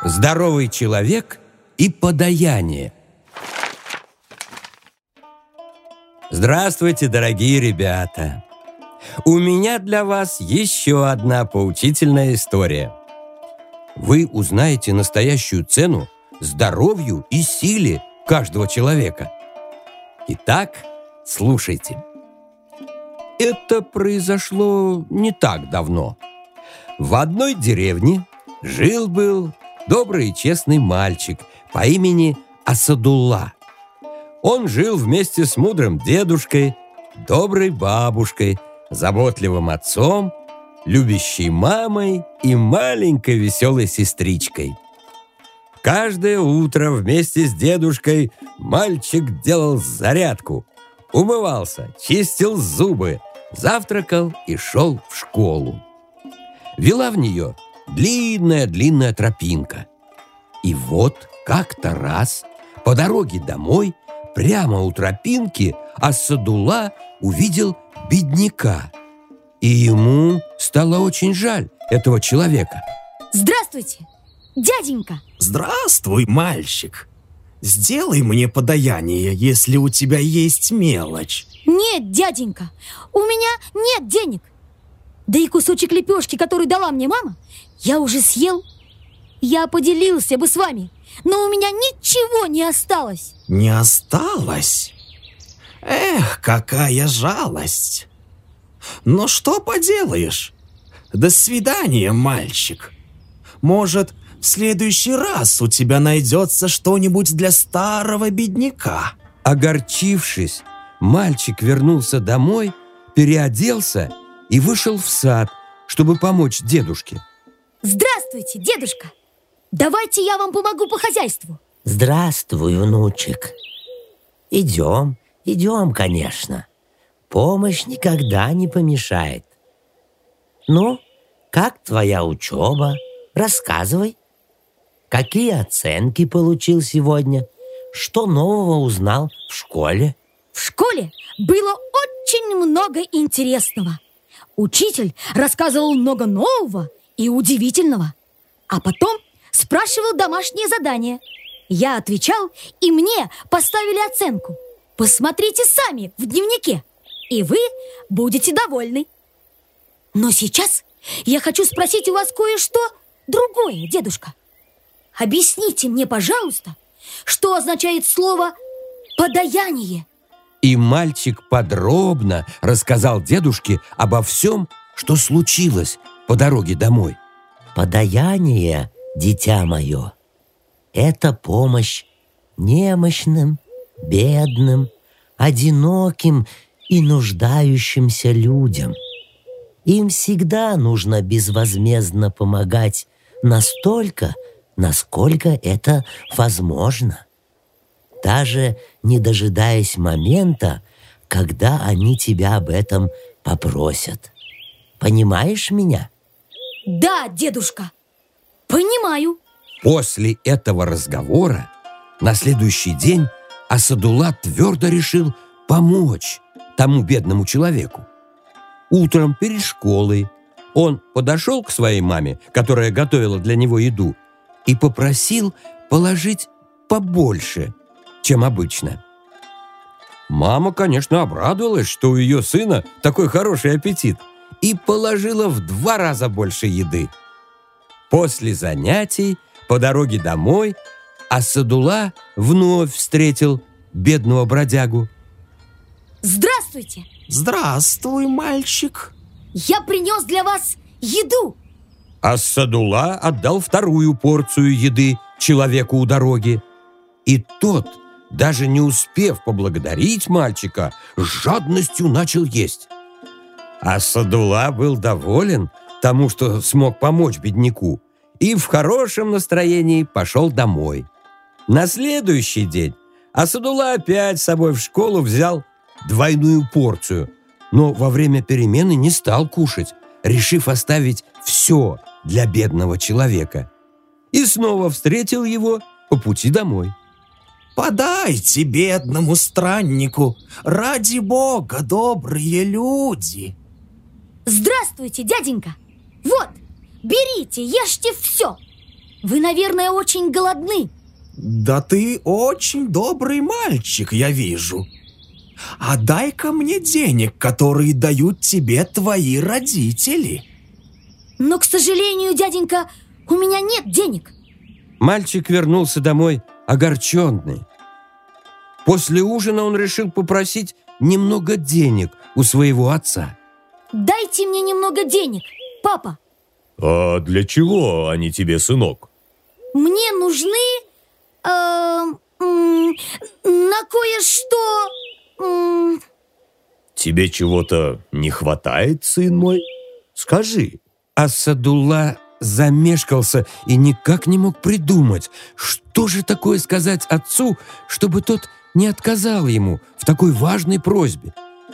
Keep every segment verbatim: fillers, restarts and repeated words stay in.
Здоровый человек и подаяние. Здравствуйте, дорогие ребята! У меня для вас еще одна поучительная история. Вы узнаете настоящую цену здоровью и силе каждого человека. Итак, слушайте. Это произошло не так давно. В одной деревне жил-был добрый и честный мальчик по имени Асадулла. Он жил вместе с мудрым дедушкой, доброй бабушкой, заботливым отцом, любящей мамой и маленькой веселой сестричкой. Каждое утро вместе с дедушкой мальчик делал зарядку, умывался, чистил зубы, завтракал и шел в школу. Вела в нее длинная-длинная тропинка. И вот как-то раз по дороге домой прямо у тропинки Асадулла увидел бедняка. И ему стало очень жаль этого человека. Здравствуйте, дяденька! Здравствуй, мальчик! Сделай мне подаяние, если у тебя есть мелочь. Нет, дяденька, у меня нет денег. Да и кусочек лепешки, который дала мне мама, я уже съел. Я поделился бы с вами, но у меня ничего не осталось. Не осталось? Эх, какая жалость! Но что поделаешь? До свидания, мальчик. Может, в следующий раз у тебя найдется что-нибудь для старого бедняка. Огорчившись, мальчик вернулся домой, переоделся и вышел в сад, чтобы помочь дедушке. Здравствуйте, дедушка! Давайте я вам помогу по хозяйству. Здравствуй, внучек. Идем, идем, конечно. Помощь никогда не помешает. Ну, как твоя учеба? Рассказывай. Какие оценки получил сегодня? Что нового узнал в школе? В школе было очень много интересного. Учитель рассказывал много нового и удивительного. А потом спрашивал домашнее задание. Я отвечал, и мне поставили оценку. Посмотрите сами в дневнике, и вы будете довольны. Но сейчас я хочу спросить у вас кое-что другое, дедушка. Объясните мне, пожалуйста, что означает слово «подаяние». И мальчик подробно рассказал дедушке обо всем, что случилось по дороге домой. Подаяние, дитя мое, это помощь немощным, бедным, одиноким и нуждающимся людям. Им всегда нужно безвозмездно помогать настолько, насколько это возможно, даже не дожидаясь момента, когда они тебя об этом попросят. Понимаешь меня? Да, дедушка, понимаю. После этого разговора на следующий день Асадулла твердо решил помочь тому бедному человеку. Утром перед школой он подошел к своей маме, которая готовила для него еду, и попросил положить побольше, чем обычно. Мама, конечно, обрадовалась, что у ее сына такой хороший аппетит, и положила в два раза больше еды. После занятий по дороге домой Асадулла вновь встретил бедного бродягу. Здравствуйте! Здравствуй, мальчик! Я принес для вас еду. Асадулла отдал вторую порцию еды человеку у дороги. И тот, даже не успев поблагодарить мальчика, с жадностью начал есть. Асадулла был доволен тому, что смог помочь бедняку, и в хорошем настроении пошел домой. На следующий день Асадулла опять с собой в школу взял двойную порцию, но во время перемены не стал кушать, решив оставить все для бедного человека. И снова встретил его по пути домой. Подайте бедному страннику, ради Бога, добрые люди. Здравствуйте, дяденька. Вот, берите, ешьте все. Вы, наверное, очень голодны. Да ты очень добрый мальчик, я вижу. А дай-ка мне денег, которые дают тебе твои родители. Но, к сожалению, дяденька, у меня нет денег. Мальчик вернулся домой огорченный. После ужина он решил попросить немного денег у своего отца. Дайте мне немного денег, папа. А для чего они тебе, сынок? Мне нужны э, м, на кое-что. м. Тебе чего-то не хватает, сын мой? Скажи. Ас-Садулла замешкался и никак не мог придумать, что же такое сказать отцу, чтобы тот не отказал ему в такой важной просьбе.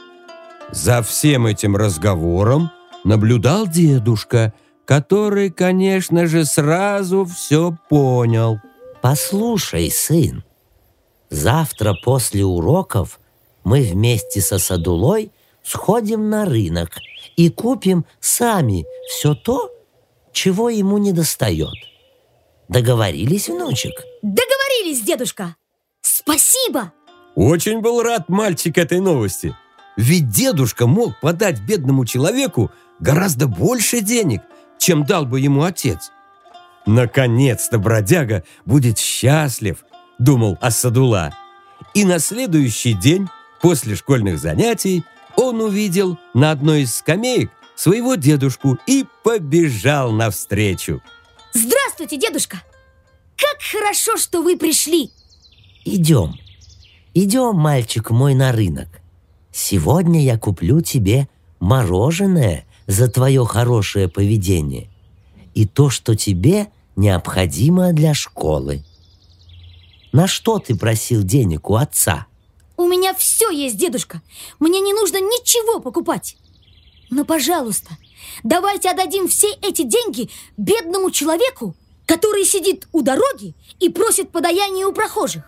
За всем этим разговором наблюдал дедушка, который, конечно же, сразу все понял. Послушай, сын, завтра после уроков мы вместе со Садулой сходим на рынок и купим сами все то, чего ему недостает. Договорились, внучек? Договорились, дедушка. Спасибо. Очень был рад мальчик этой новости. Ведь дедушка мог подать бедному человеку гораздо больше денег, чем дал бы ему отец. Наконец-то бродяга будет счастлив, думал Ас-Садулла. И на следующий день, после школьных занятий, он увидел на одной из скамеек своего дедушку и побежал навстречу. Здравствуйте, дедушка. Как хорошо, что вы пришли. Идем, идем, мальчик мой, на рынок. Сегодня я куплю тебе мороженое за твое хорошее поведение и то, что тебе необходимо для школы. На что ты просил денег у отца? У меня все есть, дедушка. Мне не нужно ничего покупать. Но, пожалуйста, давайте отдадим все эти деньги бедному человеку, который сидит у дороги и просит подаяния у прохожих.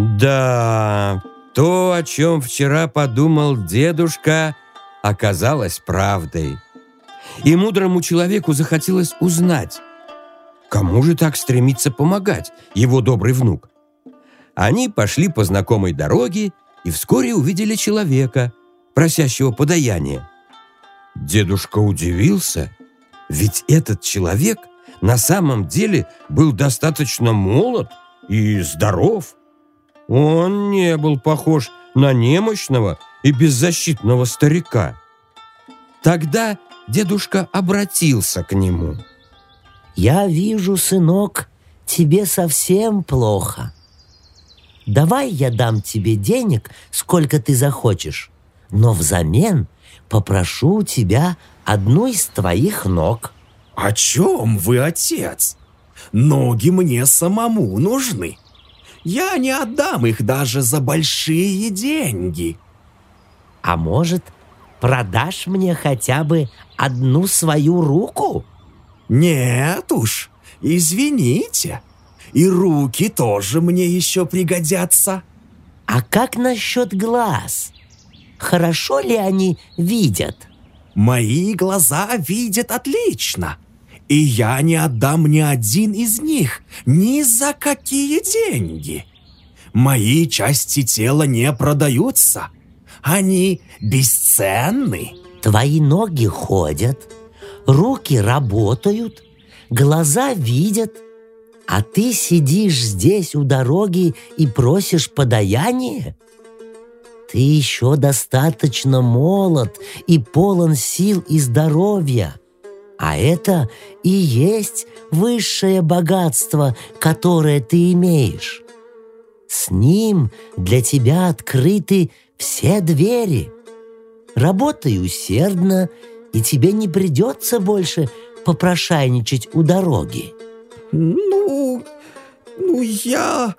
Да, то, о чем вчера подумал дедушка, оказалось правдой. И мудрому человеку захотелось узнать, кому же так стремится помогать его добрый внук. Они пошли по знакомой дороге и вскоре увидели человека, просящего подаяния. Дедушка удивился, ведь этот человек на самом деле был достаточно молод и здоров. Он не был похож на немощного и беззащитного старика. Тогда дедушка обратился к нему. Я вижу, сынок, тебе совсем плохо. Давай я дам тебе денег, сколько ты захочешь, но взамен попрошу у тебя одну из твоих ног. О чем вы, отец? Ноги мне самому нужны. Я не отдам их даже за большие деньги. А может, продашь мне хотя бы одну свою руку? Нет уж, извините. И руки тоже мне еще пригодятся. А как насчет глаз? Хорошо ли они видят? Мои глаза видят отлично. И я не отдам ни один из них ни за какие деньги. Мои части тела не продаются. Они бесценны. Твои ноги ходят, руки работают, глаза видят, а ты сидишь здесь у дороги и просишь подаяние? Ты еще достаточно молод и полон сил и здоровья. А это и есть высшее богатство, которое ты имеешь. С ним для тебя открыты все двери. Работай усердно, и тебе не придется больше попрошайничать у дороги. Ну, ну я...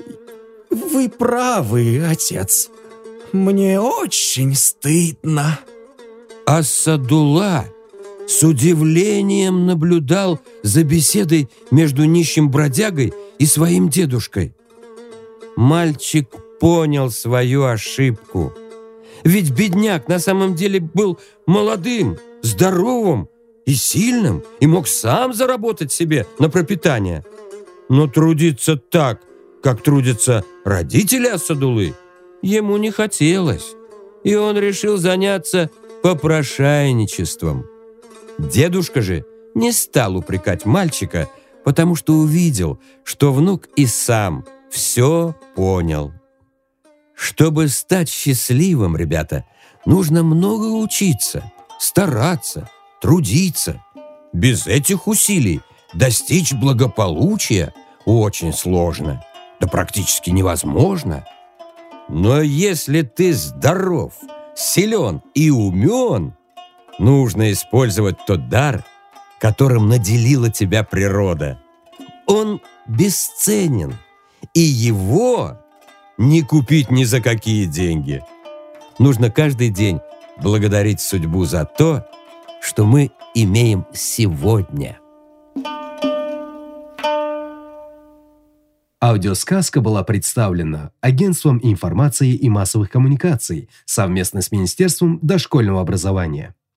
Вы правы, отец. Мне очень стыдно. Ас-Садулла с удивлением наблюдал за беседой между нищим бродягой и своим дедушкой. Мальчик понял свою ошибку. Ведь бедняк на самом деле был молодым, здоровым и сильным, и мог сам заработать себе на пропитание. Но трудиться так, как трудятся родители Асадулы, ему не хотелось, и он решил заняться попрошайничеством. Дедушка же не стал упрекать мальчика, потому что увидел, что внук и сам все понял. Чтобы стать счастливым, ребята, нужно много учиться, стараться, трудиться. Без этих усилий достичь благополучия очень сложно, да практически невозможно. Но если ты здоров, силен и умен, нужно использовать тот дар, которым наделила тебя природа. Он бесценен, и его не купить ни за какие деньги. Нужно каждый день благодарить судьбу за то, что мы имеем сегодня. Аудиосказка была представлена Агентством информации и массовых коммуникаций совместно с Министерством дошкольного образования.